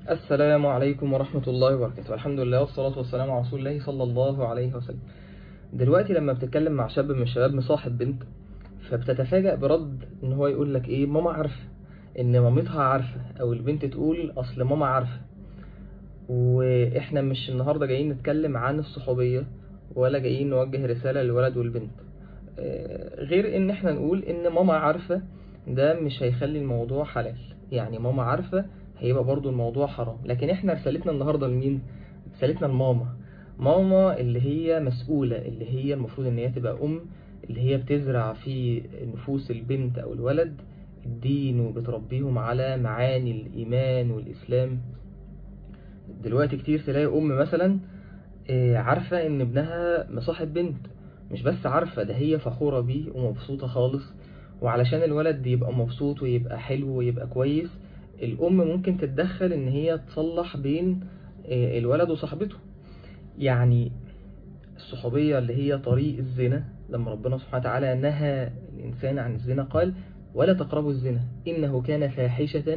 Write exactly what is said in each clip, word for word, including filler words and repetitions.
السلام عليكم ورحمة الله وبركاته. الحمد لله والصلاة والسلام على رسول الله صلى الله عليه وسلم. دلوقتي لما بتتكلم مع شاب من الشباب مصاحب بنت، فبتتفاجأ برد ان هو يقول لك ايه، ماما عارفة، ان مامتها عارفة، او البنت تقول اصل ماما عارفة. واحنا مش النهاردة جايين نتكلم عن الصحوبية، ولا جايين نوجه رسالة للولد والبنت، آه، غير ان احنا نقول ان ماما عارفة. ده مش هيخلي الموضوع حلال، يعني ماما عارفة هيبقى برضو الموضوع حرام. لكن احنا رسالتنا النهاردة لمين؟ رسالتنا لماما. ماما اللي هي مسؤولة، اللي هي المفروض ان هي تبقى ام، اللي هي بتزرع في نفوس البنت او الولد الدين، وبتربيهم على معاني الايمان والاسلام. دلوقتي كتير تلاقي ام مثلا آه، عارفة ان ابنها مصاحب بنت، مش بس عارفة، ده هي فخورة بيه ومبسوطة خالص. وعلشان الولد يبقى مبسوط ويبقى حلو ويبقى كويس، الأم ممكن تتدخل إن هي تصلح بين آه، الولد وصاحبته. يعني الصحوبية اللي هي طريق الزنا، لما ربنا سبحانه وتعالى نهى الإنسان عن الزنا قال: ولا تقربوا الزنا إنه كان فاحشة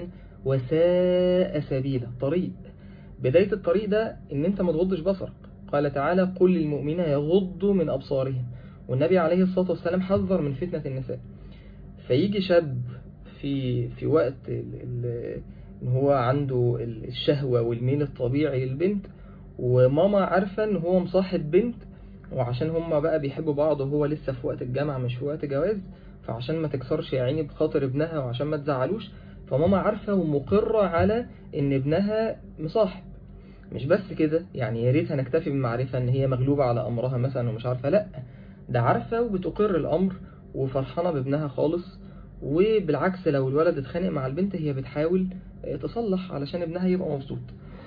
وساء سبيلا. طريق، بداية الطريق ده إن أنت ما تغضش بصرك. قال تعالى: قل للمؤمنين يغضوا من أبصارهم. والنبي عليه الصلاة والسلام حذر من فتنة النساء. فيجي شاب في في وقت ال ال إن هو عنده الشهوة والميل الطبيعي للبنت، وماما عارفة إن هو مصاحب بنت، وعشان هما بقى بيحبوا بعض وهو لسه في وقت الجامعة مش في وقت جواز، فعشان ما تكسرش يا عيني بخاطر ابنها وعشان ما تزعلوش، فماما عارفة ومقرة على إن ابنها مصاحب. مش بس كده، يعني يا ريت هنكتفي بالمعرفة ان هي مغلوبة على امرها مثلا ومش عارفة، لا، ده عارفة وبتقر الامر وفرحانة بابنها خالص. وبالعكس لو الولد اتخانق مع البنت هي بتحاول تصلح علشان ابنها يبقى مبسوط.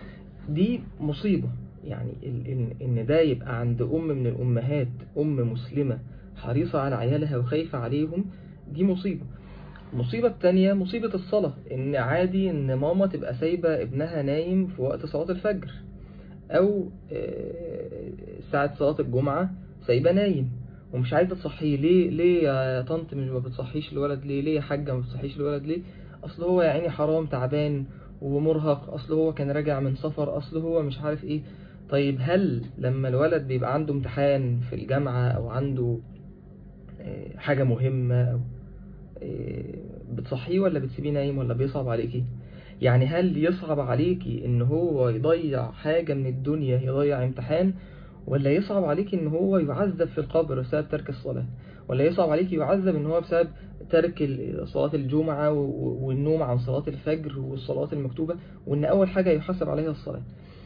دي مصيبة، يعني ال- إن- ان ده يبقى عند ام من الامهات، ام مسلمة حريصة على عيالها وخايفة عليهم، دي مصيبة. المصيبة التانية مصيبة الصلاة، ان عادي ان ماما تبقى سايبة ابنها نايم في وقت صلاة الفجر، او آه، ساعة صلاة الجمعة سايباه نايم ومش عايزة تصحيه. ليه ليه يا طنط مش ما بتصحيش الولد ليه؟ ليه يا حاجة ما بتصحيش الولد ليه؟ اصل هو يا عيني حرام تعبان ومرهق، اصل هو كان راجع من سفر، اصل هو مش عارف ايه. طيب هل لما الولد بيبقى عنده امتحان في الجامعة او عنده آه، حاجة مهمة أو آه، بتصحيه ولا بتسيبيه نايم ولا بيصعب عليكي؟ يعني هل يصعب عليكي ان هو يضيع حاجة من الدنيا، يضيع امتحان، ولا يصعب عليكي ان هو يعذب في القبر بسبب ترك الصلاة، ولا يصعب عليكي يعذب ان هو بسبب ترك ال- صلاة الجمعة و- و- والنوم عن صلاة الفجر والصلاة المكتوبة، وان اول حاجة يحاسب عليها الصلاة؟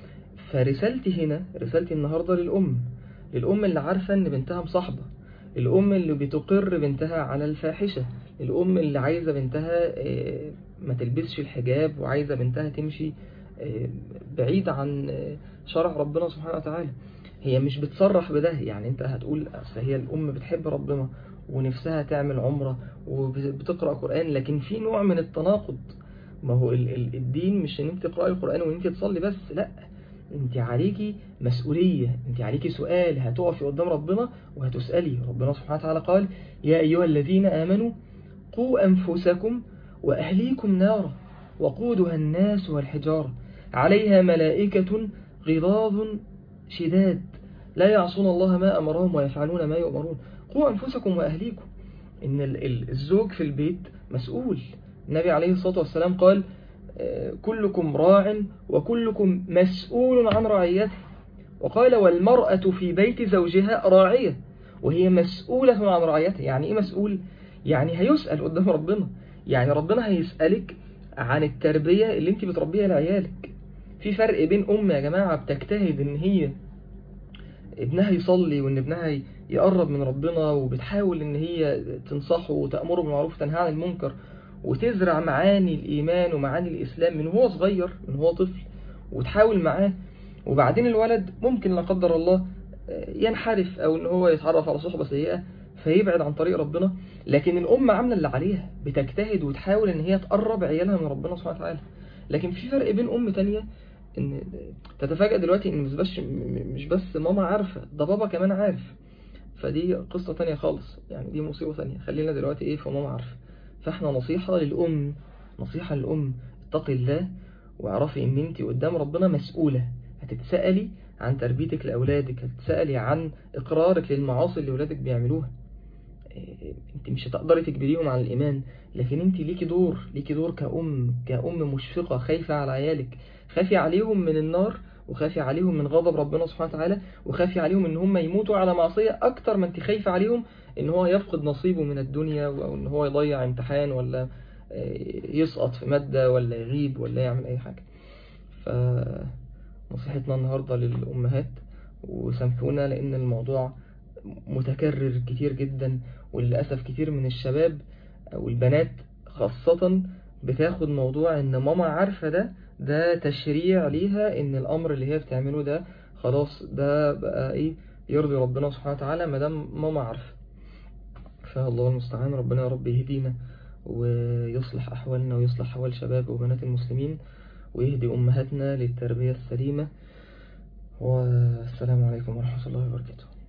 فرسالتي هنا، رسالتي النهاردة للأم، للأم اللي عارفة إن بنتها مصاحبة، الأم اللي بتقر بنتها على الفاحشة، الأم اللي عايزة بنتها آه، ما تلبسش الحجاب، وعايزة بنتها تمشي آه، بعيد عن آه، شرع ربنا سبحانه وتعالى. هي مش بتصرح بده، يعني انت هتقول أصل هي الأم بتحب ربنا ونفسها تعمل عمرة وبتقرأ قرآن، لكن في نوع من التناقض. ما هو ال- ال- الدين مش ان انت تقرأي القرآن وان انت تصلي بس، لا، انت عليكي مسؤولية، انت عليكي سؤال، هتقفي قدام ربنا وهتسألي. ربنا سبحانه وتعالى قال: يا أيها الذين آمنوا قوا أنفسكم وأهليكم نارا وقودها الناس والحجارة عليها ملائكة غلاظ شداد لا يعصون الله ما أمرهم ويفعلون ما يؤمرون. قوا أنفسكم وأهليكم. إن ال- ال- الزوج في البيت مسؤول. النبي عليه الصلاة والسلام قال: آه، كلكم راع وكلكم مسؤول عن رعيته. وقال: والمرأة في بيت زوجها راعية وهي مسؤولة عن رعيتها. يعني إيه مسؤول؟ يعني هيسأل قدام ربنا، يعني ربنا هيسألك عن التربية اللي انت بتربيها لعيالك. في فرق بين أم يا جماعة بتجتهد ان هي ابنها يصلي وان ابنها يقرب من ربنا، وبتحاول ان هي تنصحه وتأمره بالمعروف وتنهى عن المنكر، وتزرع معاني الإيمان ومعاني الإسلام من هو صغير، من هو طفل، وتحاول معاه. وبعدين الولد ممكن لا قدر الله ينحرف او ان هو يتعرف على صحبة سيئة فيبعد عن طريق ربنا، لكن الأم عاملة اللي عليها، بتجتهد وتحاول ان هي تقرب عيالها من ربنا سبحانه وتعالى. لكن في فرق بين أم تانية ان تتفاجأ دلوقتي ان مش بس مش بس ماما عارفة، ده بابا كمان عارف. فدي قصة تانية خالص، يعني دي مصيبة تانية. خلينا دلوقتي ايه في ماما عارفة. فاحنا نصيحة للأم، نصيحة للأم: اتقي الله واعرفي ان انت قدام ربنا مسؤولة، هتتسألي عن تربيتك لأولادك، هتتسألي عن إقرارك للمعاصي اللي أولادك بيعملوها. انت مش هتقدري تجبريهم على الإيمان، لكن انت ليكي دور، ليكي دور كأم كأم مشفقة خايفة على عيالك، خافي عليهم من النار، وخافي عليهم من غضب ربنا سبحانه وتعالى، وخافي عليهم ان هم يموتوا على معصية اكتر ما انت خايفة عليهم ان هو يفقد نصيبه من الدنيا، او ان هو يضيع امتحان، ولا يسقط في مادة، ولا يغيب، ولا يعمل اي حاجة. فنصيحتنا النهاردة للأمهات، وسامحونا لان الموضوع متكرر كتير جدا، وللأسف كتير من الشباب أو البنات خاصة بتاخد موضوع إن ماما عارفة ده ده تشريع ليها، إن الأمر اللي هي بتعمله ده خلاص ده بقى إيه، يرضي ربنا سبحانه وتعالى مادام ماما عارفة. فالله المستعان، ربنا يا رب يهدينا ويصلح أحوالنا ويصلح أحوال شباب وبنات المسلمين، ويهدي أمهاتنا للتربية السليمة. والسلام عليكم ورحمة الله وبركاته.